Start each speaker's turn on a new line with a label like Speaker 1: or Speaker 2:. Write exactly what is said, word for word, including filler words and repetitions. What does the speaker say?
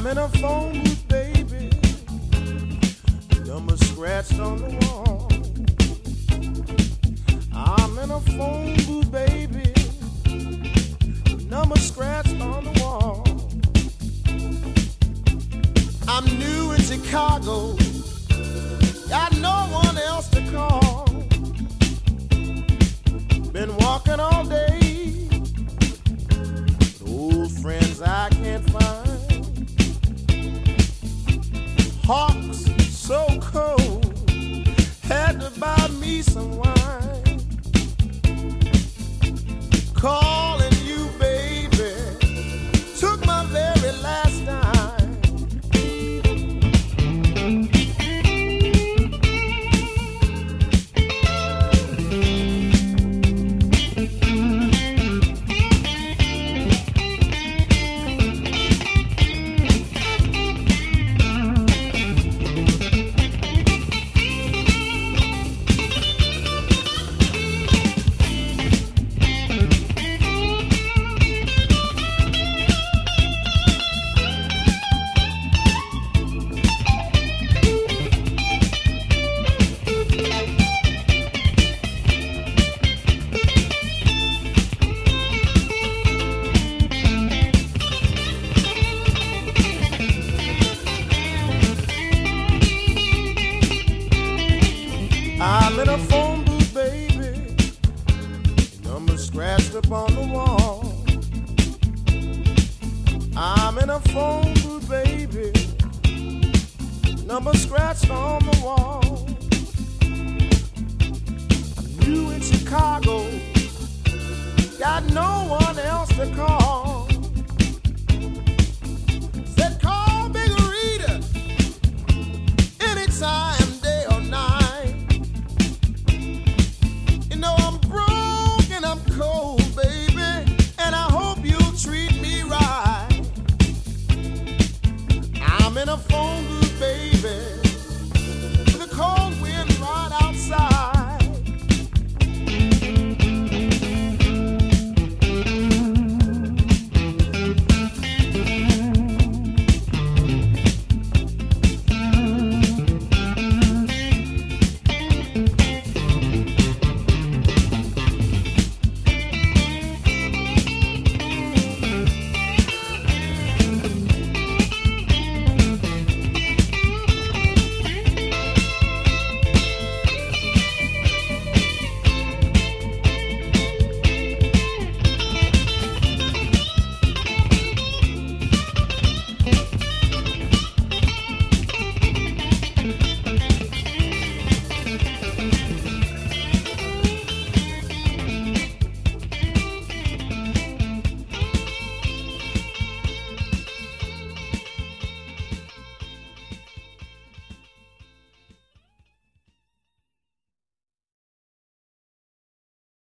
Speaker 1: I'm in a phone booth, baby. Number scratched on the wall. I'm in a phone booth, baby. Number scratched on the wall. I'm new in Chicago. Got no one else to call. Been walking all day. Old friends I can't find. Hawks so cold. Had to buy me some wine. Calling you, baby. Took my very last time. I'm in a phone booth, baby. Number scratched up on the wall. I'm in a phone booth, baby. Number scratched on the wall. I'm new in Chicago. Got no one else to call.